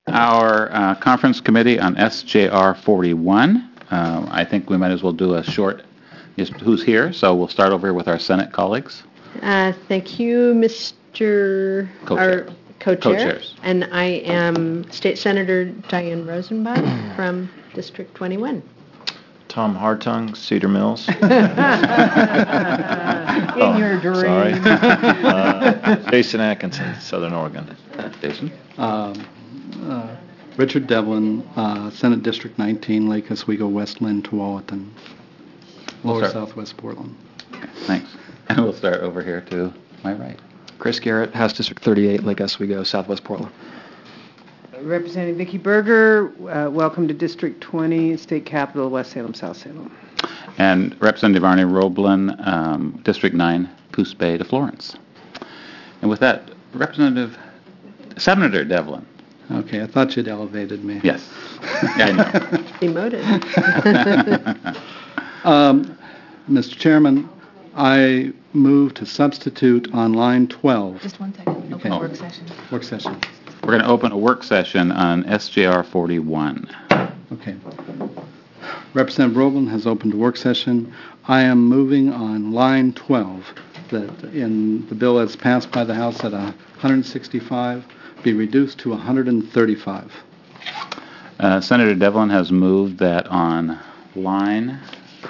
Our conference committee on SJR 41. I think we might as well do a short, just who's here. So we'll start over here with our Senate colleagues. Thank you, Mr. Co-chair. Co-chairs. And I am State Senator Diane Rosenbach from District 21. Tom Hartung, Cedar Mills. In your dream. Sorry. Jason Atkinson, Southern Oregon. Jason. Richard Devlin, Senate District 19, Lake Oswego, Westland, Tualatin, Lower Southwest Portland. Okay, thanks. And we'll start over here to my right. Chris Garrett, House District 38, Lake Oswego, Southwest Portland. Representative Vicki Berger, welcome to District 20, State Capital, West Salem, South Salem. And Representative Arnie Roblin, District 9, Coos Bay to Florence. And with that, Senator Devlin. Okay, I thought you'd elevated me. Yes. Yeah, I know. Demoted. Mr. Chairman, I move to substitute on line 12. Just 1 second. Open work session. Work session. We're going to open a work session on SJR 41. Okay. Representative Roblin has opened a work session. I am moving on line 12 that in the bill that's passed by the House at 165 be reduced to 135. Senator Devlin has moved that on line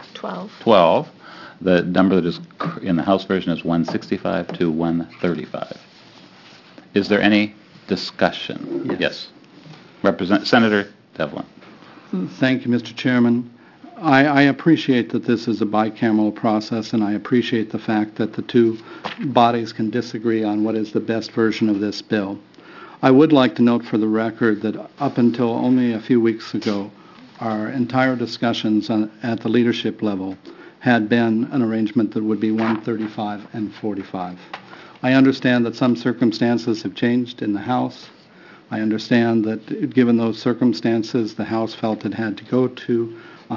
12, the number that is in the House version is 165 to 135. Is there any discussion? Yes. Senator Devlin. Thank you, Mr. Chairman. I appreciate that this is a bicameral process, and I appreciate the fact that the two bodies can disagree on what is the best version of this bill. I would like to note for the record that up until only a few weeks ago, our entire discussions at the leadership level had been an arrangement that would be 135 and 45. I understand that some circumstances have changed in the House. I understand that given those circumstances, the House felt it had to go to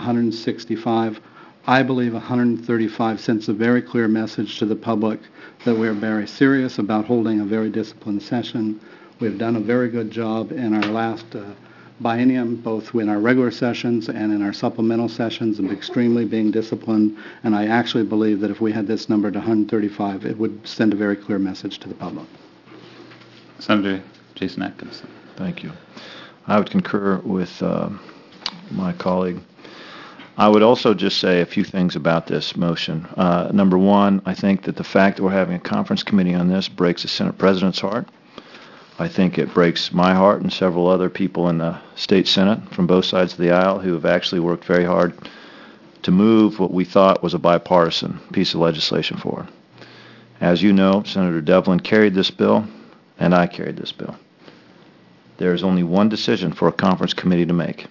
165. I believe 135 sends a very clear message to the public that we are very serious about holding a very disciplined session. We've done a very good job in our last biennium, both in our regular sessions and in our supplemental sessions, of extremely being disciplined, and I actually believe that if we had this number to 135, it would send a very clear message to the public. Senator Jason Atkinson. Thank you. I would concur with my colleague. I would also just say a few things about this motion. Number one, I think that the fact that we're having a conference committee on this breaks the Senate President's heart. I think it breaks my heart and several other people in the state Senate from both sides of the aisle who have actually worked very hard to move what we thought was a bipartisan piece of legislation forward. As you know, Senator Devlin carried this bill, and I carried this bill. There is only one decision for a conference committee to make,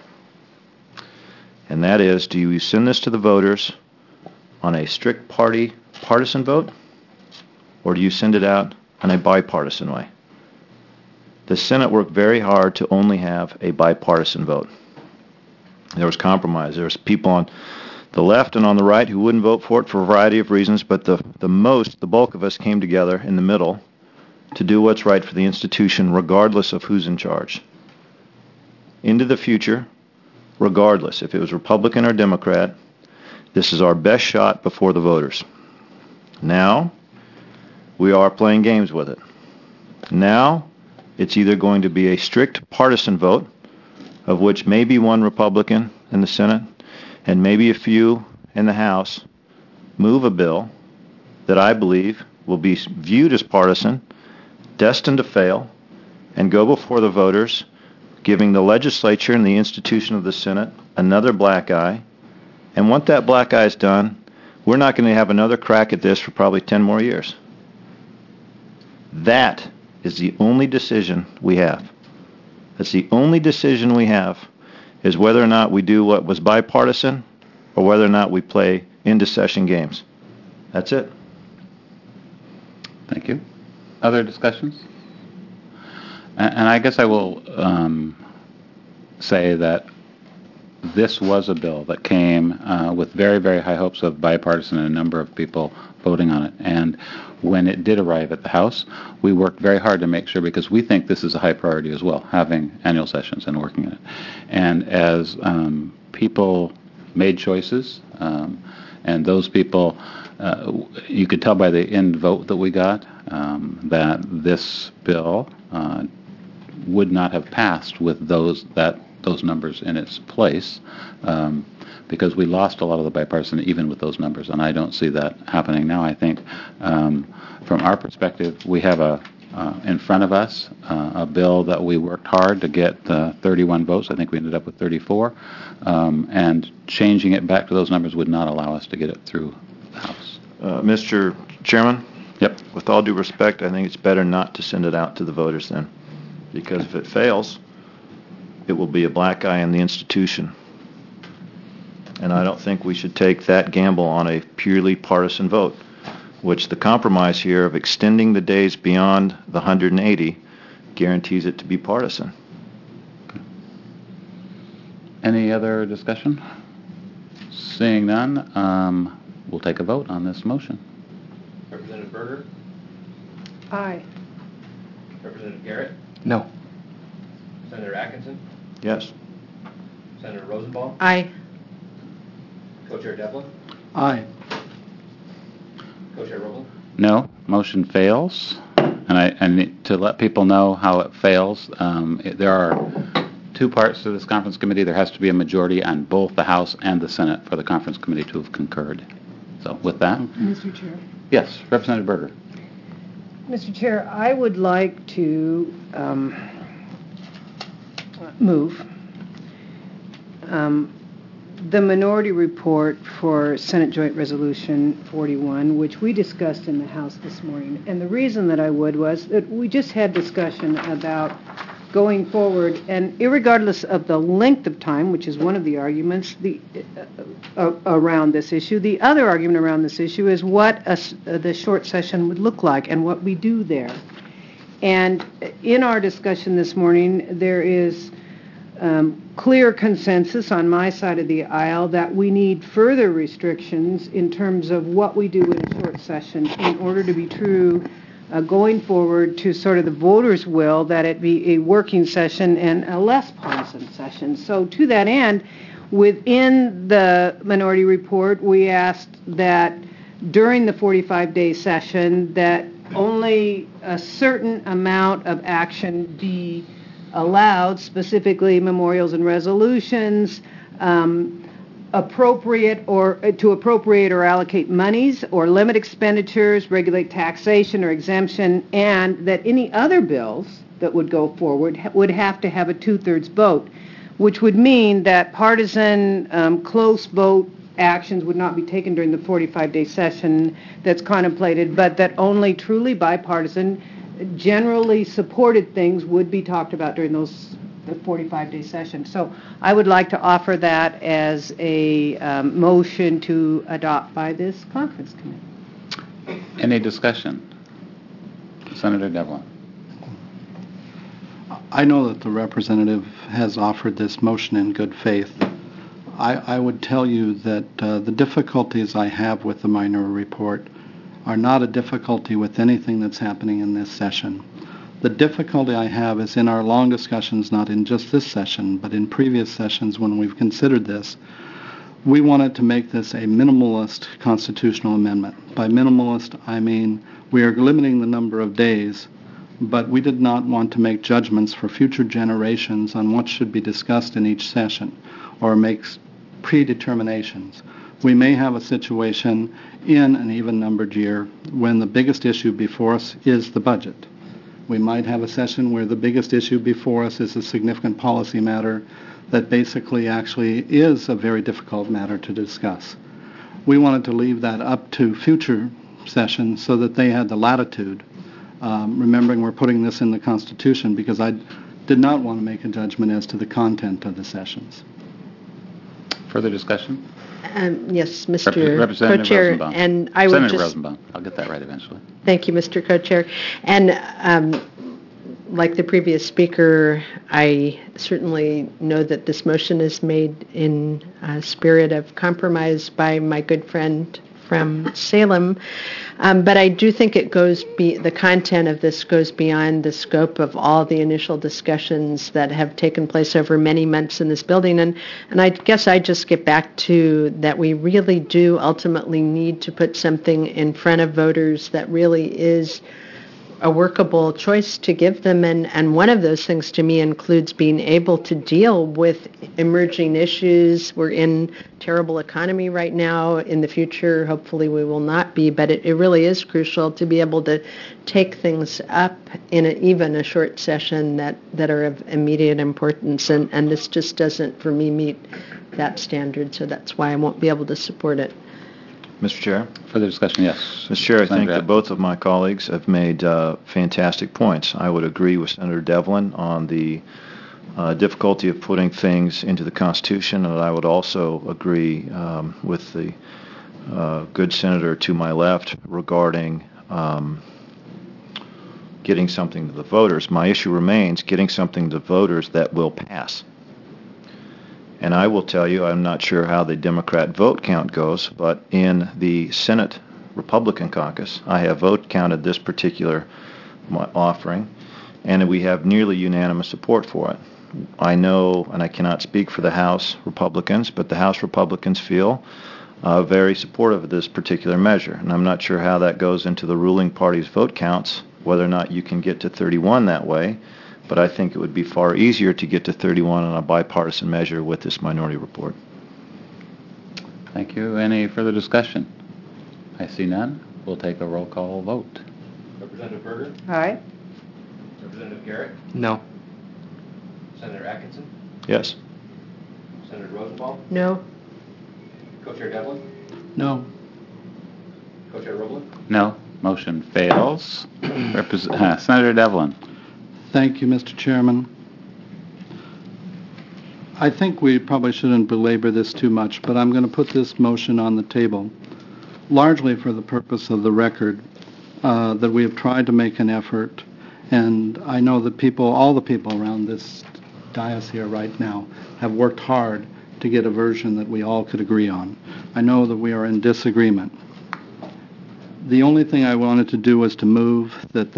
and that is, do you send this to the voters on a strict partisan vote, or do you send it out in a bipartisan way? The Senate worked very hard to only have a bipartisan vote. There was compromise. There was people on the left and on the right who wouldn't vote for it for a variety of reasons, but the bulk of us came together in the middle to do what's right for the institution regardless of who's in charge. Into the future, regardless if it was Republican or Democrat, this is our best shot before the voters. Now, we are playing games with it. Now, it's either going to be a strict partisan vote, of which maybe one Republican in the Senate and maybe a few in the House move a bill that I believe will be viewed as partisan, destined to fail, and go before the voters, giving the legislature and the institution of the Senate another black eye. And once that black eye is done, we're not going to have another crack at this for probably 10 more years. That is the only decision we have. That's the only decision we have, is whether or not we do what was bipartisan or whether or not we play into-session games. That's it. Thank you. Other discussions? And I guess I will say that this was a bill that came with very, very high hopes of bipartisan and a number of people voting on it. And when it did arrive at the House, we worked very hard to make sure, because we think this is a high priority as well, having annual sessions and working in it. And as people made choices, and those people, you could tell by the end vote that we got, that this bill would not have passed with those numbers in its place, because we lost a lot of the bipartisan even with those numbers, and I don't see that happening now. I think from our perspective, we have in front of us a bill that we worked hard to get 31 votes. I think we ended up with 34, and changing it back to those numbers would not allow us to get it through the House. Mr. Chairman? Yep. With all due respect, I think it's better not to send it out to the voters then, because if it fails, it will be a black eye in the institution. And I don't think we should take that gamble on a purely partisan vote, which the compromise here of extending the days beyond the 180 guarantees it to be partisan. Any other discussion? Seeing none, we'll take a vote on this motion. Representative Berger? Aye. Representative Garrett? No. Senator Atkinson? Yes. Senator Rosenbaum? Aye. Co-Chair Devlin? Aye. Co-Chair Robles? No, motion fails. And I need to let people know how it fails. There are two parts to this conference committee. There has to be a majority on both the House and the Senate for the conference committee to have concurred. So with that, Mr. Chair. yes, Representative Berger. Mr. Chair, I would like to move the minority report for Senate Joint Resolution 41, which we discussed in the House this morning. And the reason that I would was that we just had discussion about going forward, and irregardless of the length of time, which is one of the arguments around this issue, the other argument around this issue is what the short session would look like and what we do there. And in our discussion this morning, there is clear consensus on my side of the aisle that we need further restrictions in terms of what we do in a short session in order to be true going forward to sort of the voters' will, that it be a working session and a less partisan session. So to that end, within the minority report, we asked that during the 45-day session that only a certain amount of action be allowed, specifically memorials and resolutions, appropriate or allocate monies or limit expenditures, regulate taxation or exemption, and that any other bills that would go forward would have to have a 2/3 vote, which would mean that partisan close vote actions would not be taken during the 45-day session that's contemplated, but that only truly bipartisan, generally supported things would be talked about during the 45-day session. So I would like to offer that as a motion to adopt by this conference committee. Any discussion? Senator Devlin. I know that the representative has offered this motion in good faith. I would tell you that the difficulties I have with the minority report are not a difficulty with anything that's happening in this session. The difficulty I have is in our long discussions, not in just this session, but in previous sessions when we've considered this. We wanted to make this a minimalist constitutional amendment. By minimalist, I mean we are limiting the number of days, but we did not want to make judgments for future generations on what should be discussed in each session or make predeterminations. We may have a situation in an even-numbered year when the biggest issue before us is the budget. We might have a session where the biggest issue before us is a significant policy matter that basically actually is a very difficult matter to discuss. We wanted to leave that up to future sessions so that they had the latitude, remembering we're putting this in the Constitution, because I did not want to make a judgment as to the content of the sessions. Further discussion? Yes, Mr. Representative Co-Chair, Rosenbaum. and I would Senator just... Rosenbaum. I'll get that right eventually. Thank you, Mr. Co-Chair. And like the previous speaker, I certainly know that this motion is made in a spirit of compromise by my good friend from Salem, but I do think the content of this goes beyond the scope of all the initial discussions that have taken place over many months in this building, and I guess I just get back to that we really do ultimately need to put something in front of voters that really is a workable choice to give them, and one of those things to me includes being able to deal with emerging issues. We're in terrible economy right now. In the future, hopefully we will not be, but it really is crucial to be able to take things up in even a short session that are of immediate importance, and this just doesn't, for me, meet that standard, so that's why I won't be able to support it. Mr. Chair? Further discussion, yes. Mr. Chair, I think Senator that both of my colleagues have made fantastic points. I would agree with Senator Devlin on the difficulty of putting things into the Constitution, and I would also agree with the good senator to my left regarding getting something to the voters. My issue remains getting something to voters that will pass. And I will tell you, I'm not sure how the Democrat vote count goes, but in the Senate Republican caucus, I have vote counted this particular offering, and we have nearly unanimous support for it. I know, and I cannot speak for the House Republicans, but the House Republicans feel very supportive of this particular measure. And I'm not sure how that goes into the ruling party's vote counts, whether or not you can get to 31 that way. But I think it would be far easier to get to 31 on a bipartisan measure with this minority report. Thank you. Any further discussion? I see none. We'll take a roll call vote. Representative Berger? Aye. Representative Garrett? No. Senator Atkinson? Yes. Senator Rosenbaum? No? Co-Chair Devlin? No. Co-Chair Roebling? No. Motion fails. Senator Devlin. Thank you, Mr. Chairman. I think we probably shouldn't belabor this too much, but I'm going to put this motion on the table, largely for the purpose of the record, that we have tried to make an effort, and I know that all the people around this dais here right now have worked hard to get a version that we all could agree on. I know that we are in disagreement. The only thing I wanted to do was to move that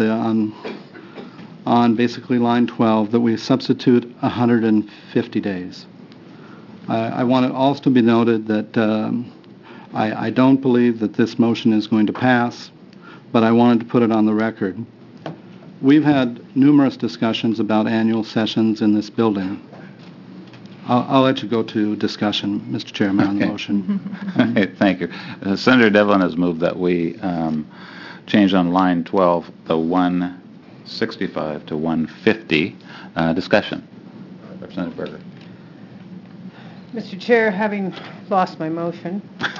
on basically line 12, that we substitute 150 days. I want it also to be noted that I don't believe that this motion is going to pass, but I wanted to put it on the record. We've had numerous discussions about annual sessions in this building. I'll let you go to discussion, Mr. Chairman, on the motion. Thank you. Senator Devlin has moved that we change on line 12 the 165 to 150. Discussion. Representative Berger. Mr. Chair, having lost my motion,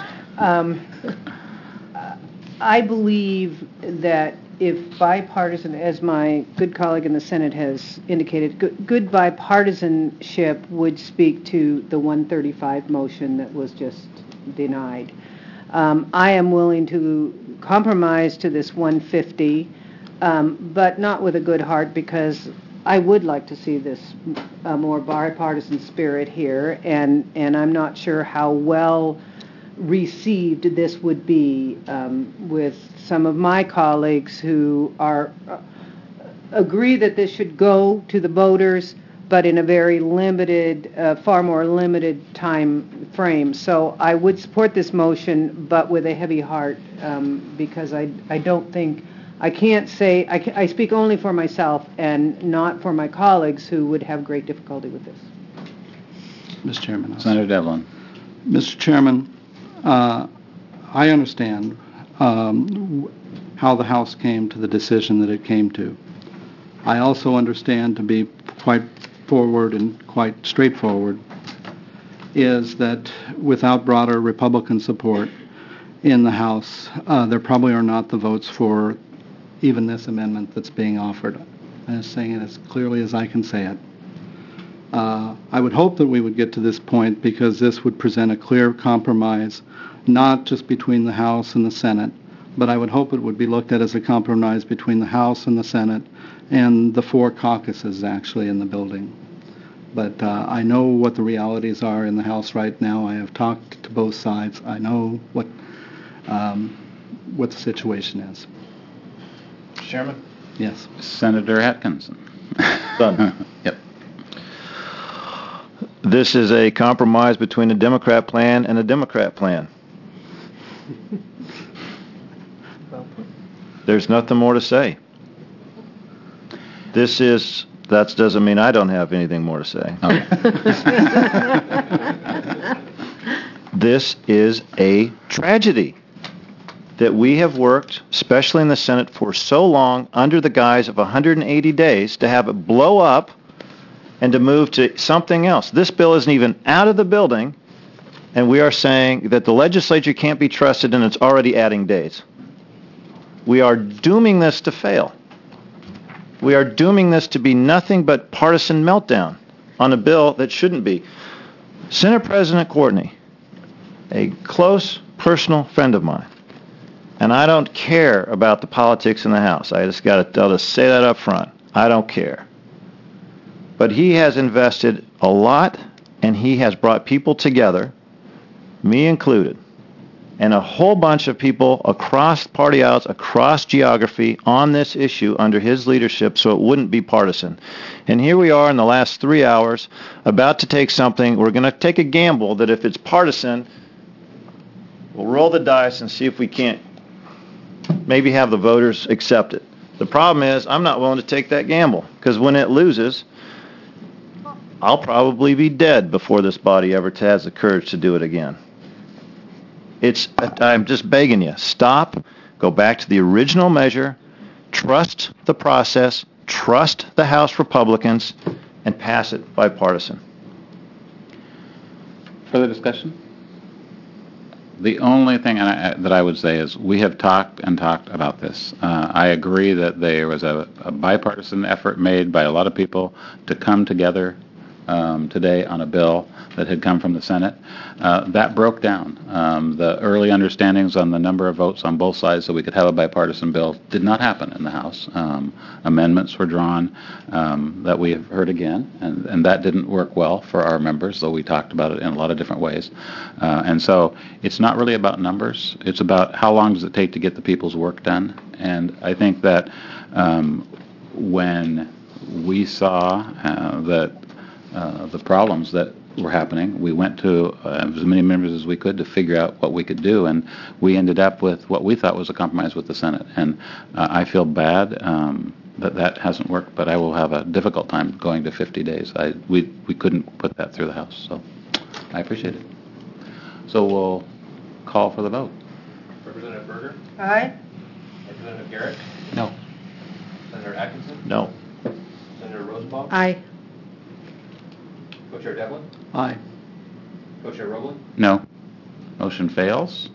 I believe that if bipartisan, as my good colleague in the Senate has indicated, good bipartisanship would speak to the 135 motion that was just denied. I am willing to compromise to this 150, but not with a good heart, because I would like to see this more bipartisan spirit here, and I'm not sure how well received this would be with some of my colleagues who agree that this should go to the voters, but in a very limited, far more limited time frame. So I would support this motion, but with a heavy heart, because I don't think, I can't say, I speak only for myself and not for my colleagues who would have great difficulty with this. Mr. Chairman. Senator Devlin. Mr. Chairman, I understand how the House came to the decision that it came to. I also understand, to be quite forward and quite straightforward, is that without broader Republican support in the House, there probably are not the votes for even this amendment that's being offered. I'm just saying it as clearly as I can say it. I would hope that we would get to this point, because this would present a clear compromise, not just between the House and the Senate, but I would hope it would be looked at as a compromise between the House and the Senate, and the 4 caucuses actually in the building. But I know what the realities are in the House right now. I have talked to both sides. I know what the situation is. Chairman? Yes. Senator Atkinson. Done. Yep. This is a compromise between a Democrat plan and a Democrat plan. There's nothing more to say. That doesn't mean I don't have anything more to say. This is a tragedy that we have worked, especially in the Senate, for so long under the guise of 180 days to have it blow up and to move to something else. This bill isn't even out of the building, and we are saying that the legislature can't be trusted and it's already adding days. We are dooming this to fail. We are dooming this to be nothing but partisan meltdown on a bill that shouldn't be. Senate President Courtney, a close personal friend of mine, and I don't care about the politics in the House. I just got to say that up front. I don't care. But he has invested a lot, and he has brought people together, me included, and a whole bunch of people across party aisles, across geography, on this issue under his leadership so it wouldn't be partisan. And here we are in the last 3 hours about to take something. We're going to take a gamble that if it's partisan, we'll roll the dice and see if we can't maybe have the voters accept it. The problem is I'm not willing to take that gamble because when it loses, I'll probably be dead before this body ever has the courage to do it again. I'm just begging you, stop, go back to the original measure, trust the process, trust the House Republicans, and pass it bipartisan. Further discussion? The only thing that I would say is we have talked and talked about this. I agree that there was a bipartisan effort made by a lot of people to come together today on a bill that had come from the Senate. That broke down. The early understandings on the number of votes on both sides so we could have a bipartisan bill did not happen in the House. Amendments were drawn that we have heard again, and that didn't work well for our members, though we talked about it in a lot of different ways. And so it's not really about numbers. It's about how long does it take to get the people's work done. And I think that when we saw that the problems that were happening, we went to as many members as we could to figure out what we could do, and we ended up with what we thought was a compromise with the Senate. And I feel bad that hasn't worked, but I will have a difficult time going to 50 days. We couldn't put that through the House, so I appreciate it. So we'll call for the vote. Representative Berger? Aye. Representative Garrett? No. Senator Atkinson? No. Senator Rosenbaum? Aye. Co-Chair Devlin? Aye. Co-Chair Roebling? No. Motion fails.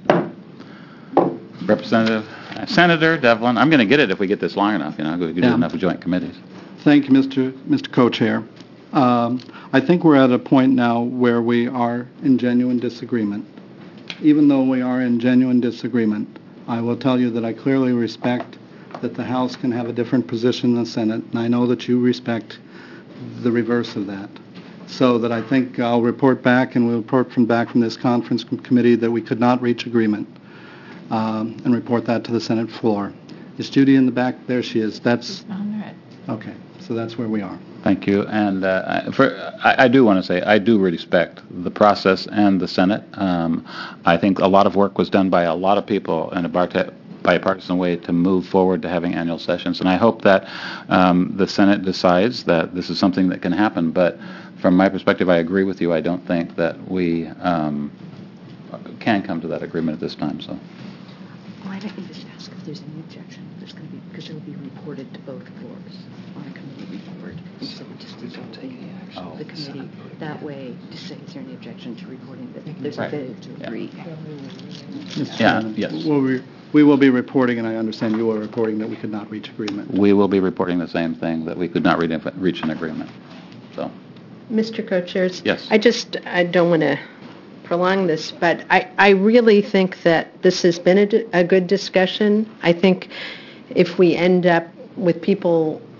Senator Devlin, I'm going to get it if we get this long enough. We could do Yeah. enough joint committees. Thank you, Mr. Co-Chair. I think we're at a point now where we are in genuine disagreement. Even though we are in genuine disagreement, I will tell you that I clearly respect that the House can have a different position than the Senate, and I know that you respect the reverse of that. So that I think I'll report back, and we'll report back from this conference committee that we could not reach agreement, and report that to the Senate floor. Is Judy in the back? There she is. That's okay. So that's where we are. Thank you. And I do want to say I do respect the process and the Senate. I think a lot of work was done by a lot of people in a bipartisan way to move forward to having annual sessions. And I hope that the Senate decides that this is something that can happen. But from my perspective, I agree with you. I don't think that we can come to that agreement at this time. So. Why don't you just ask if there's any objection? There's going to be, because it will be reported to both floors on a committee report. And so we just don't take any action. The committee, that way, to say, is there any objection to reporting that there's a vote to agree? Yeah, yes. We will be reporting, and I understand you are reporting that we could not reach agreement. We will be reporting the same thing, that we could not reach an agreement. So. Mr. Co-Chairs? Yes. I don't want to prolong this, but I really think that this has been a good discussion. I think if we end up with people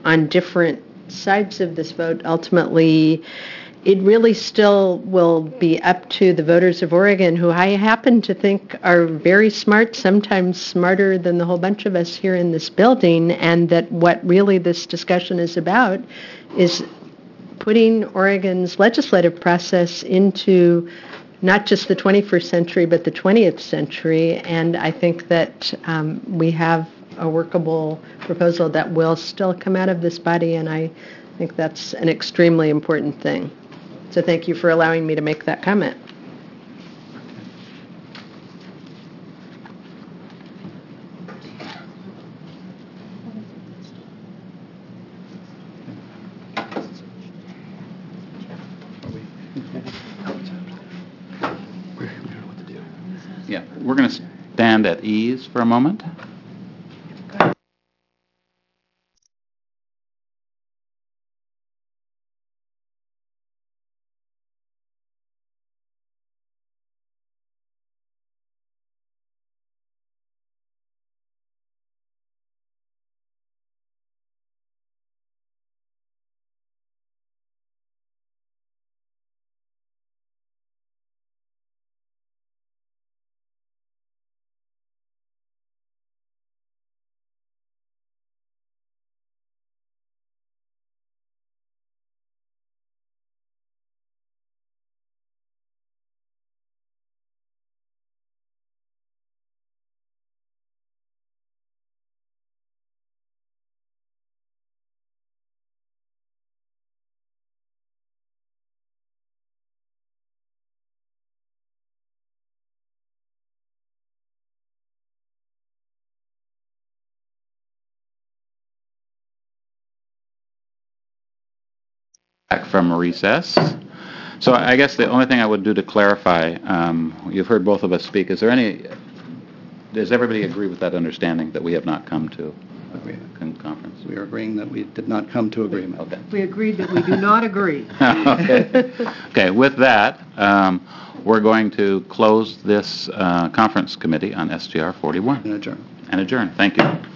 on different sides of this vote, ultimately, it really still will be up to the voters of Oregon, who I happen to think are very smart, sometimes smarter than the whole bunch of us here in this building, and that what really this discussion is about is putting Oregon's legislative process into not just the 21st century, but the 20th century. And I think that we have a workable proposal that will still come out of this body, and I think that's an extremely important thing. So thank you for allowing me to make that comment. Yeah, we're going to stand at ease for a moment. Back from recess. So I guess the only thing I would do to clarify, you've heard both of us speak. Does everybody agree with that understanding that we have not come to a conference? We are agreeing that we did not come to agreement. Okay. We agreed that we do not agree. Okay. Okay, with that, we're going to close this conference committee on SGR 41. And adjourn. And adjourn. Thank you.